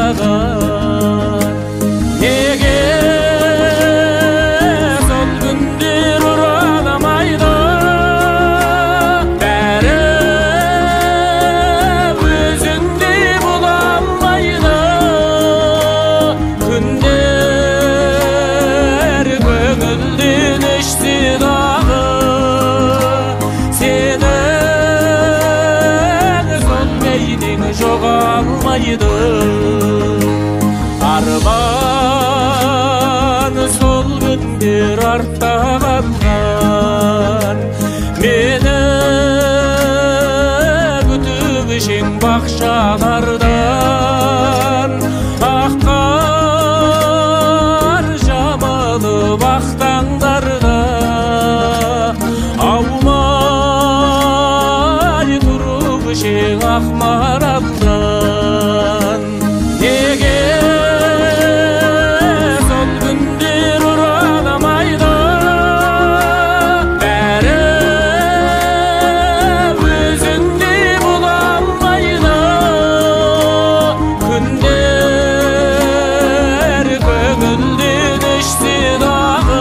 артаган. Неге сол күндер ораламайды, бәрі өзіңдей бола алмайды. Күндер көңілден өшсе дағы, жоғалмайды. Арман сол күндер артта қалған, мені күтіп жең бақшалардан. Аққар жамылып ақтаңдарда, аумай тұрып жең ақмаралдан. Неге сол күндер ораламайды, бәрі өзіңдей бола алмайды. Күндер көңілден өшсе дағы,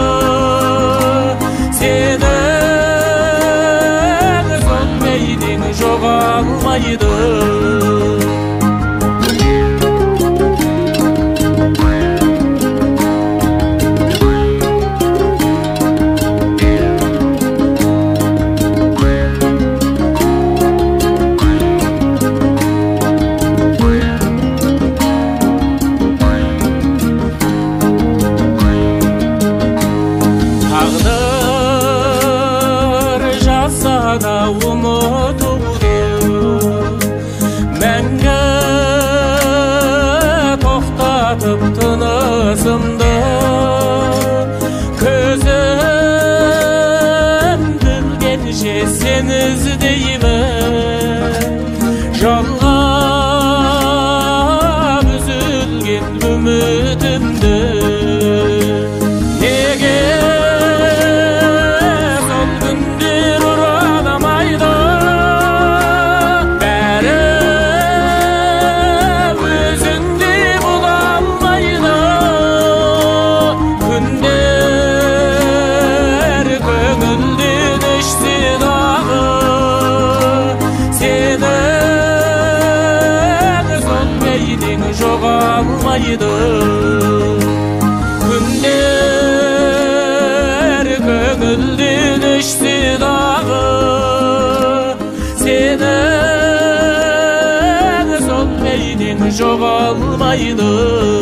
сенің сол бейнең жоғалмайды. Тағдыр жасада ұмытуды, мәңгі тоқтатып тынысымды. Көзім білгенше сені іздеймін, жалғап үзілген үмітімді. Неге сол күндер ораламайды, бәрі өзіңдей бола алмайды. Күндер көңілден өшсе дағы, сенің сол бейнең жоғалмайды. Күндер көңілден өшсе дағы, сенің сол бейнең жоғалмайды.